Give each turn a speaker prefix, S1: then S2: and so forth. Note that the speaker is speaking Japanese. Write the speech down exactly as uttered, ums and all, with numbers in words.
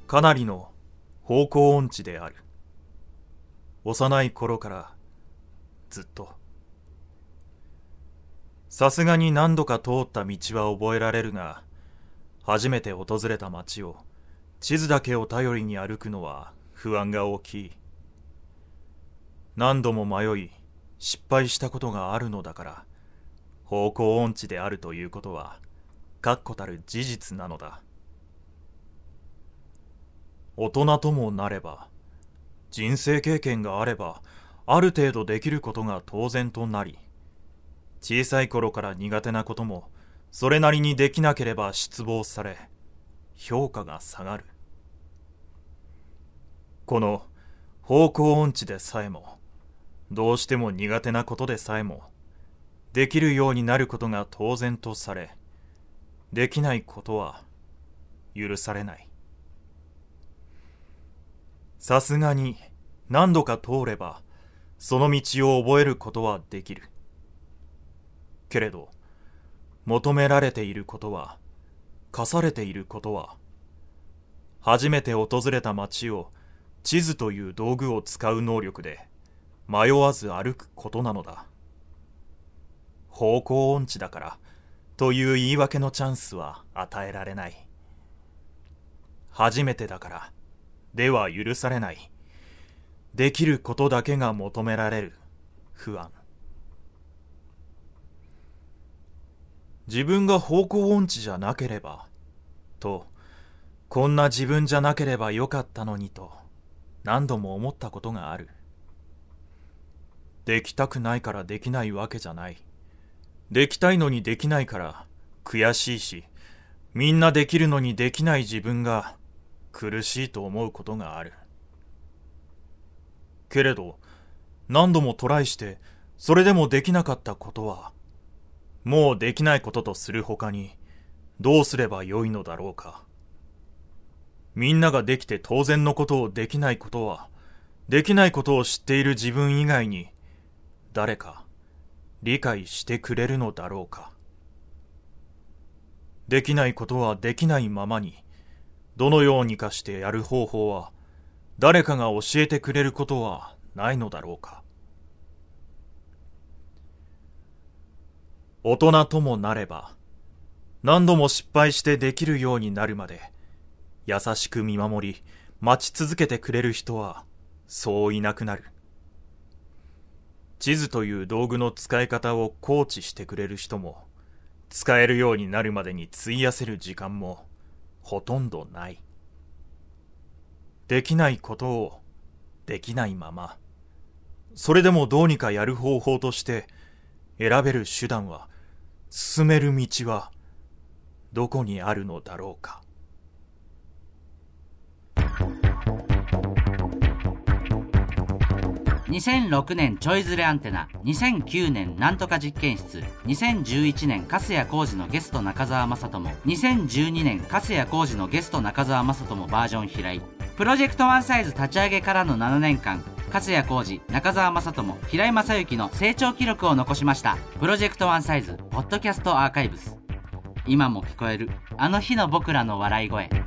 S1: かなりの方向音痴である。幼い頃からずっと。さすがに何度か通った道は覚えられるが、初めて訪れた町を地図だけを頼りに歩くのは不安が大きい。何度も迷い失敗したことがあるのだから、方向音痴であるということは確固たる事実なのだ。大人ともなれば、人生経験があれば、ある程度できることが当然となり、小さい頃から苦手なこともそれなりにできなければ失望され、評価が下がる。この方向音痴でさえも、どうしても苦手なことでさえもできるようになることが当然とされ、できないことは許されない。さすがに何度か通ればその道を覚えることはできる。けれど求められていることは、課されていることは、初めて訪れた町を地図という道具を使う能力で迷わず歩くことなのだ。方向音痴だからという言い訳のチャンスは与えられない。初めてだからでは許されない。できることだけが求められる不安。自分が方向音痴じゃなければと、こんな自分じゃなければよかったのにと何度も思ったことがある。できたくないからできないわけじゃない。できたいのにできないから悔しいし、みんなできるのにできない自分が苦しいと思うことがある。けれど何度もトライしてそれでもできなかったことは、もうできないこととするほかにどうすればよいのだろうか。みんなができて当然のことをできないことは、できないことを知っている自分以外に誰か理解してくれるのだろうか。できないことはできないままに、どのようにかしてやる方法は誰かが教えてくれることはないのだろうか。大人ともなれば、何度も失敗してできるようになるまで優しく見守り待ち続けてくれる人はそういなくなる。地図という道具の使い方をコーチしてくれる人も、使えるようになるまでに費やせる時間もほとんどない。できないことをできないまま、それでもどうにかやる方法として選べる手段は、進める道はどこにあるのだろうか。
S2: にせんろくねんちょいずれアンテナ、にせんきゅうねんなんとか実験室、にせんじゅういちねん粕谷浩二のゲスト中澤雅人も、にせんじゅうにねん粕谷浩二のゲスト中澤雅人もバージョン飛来。プロジェクトワンサイズ立ち上げからのななねんかん、粕谷浩二、中澤雅人も平井正幸の成長記録を残しました。プロジェクトワンサイズポッドキャストアーカイブス。今も聞こえるあの日の僕らの笑い声。